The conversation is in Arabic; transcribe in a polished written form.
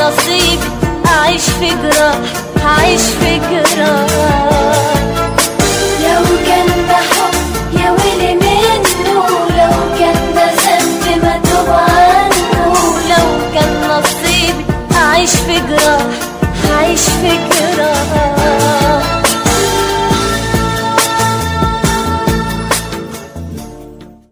نصيبي أعيش في جراح، هعيش في جراح. لو كان ده حب يا ويلي منه، لو كان ده ذنب ما توب عنه، لو كان نصيبي أعيش في جراح، هعيش في جراح.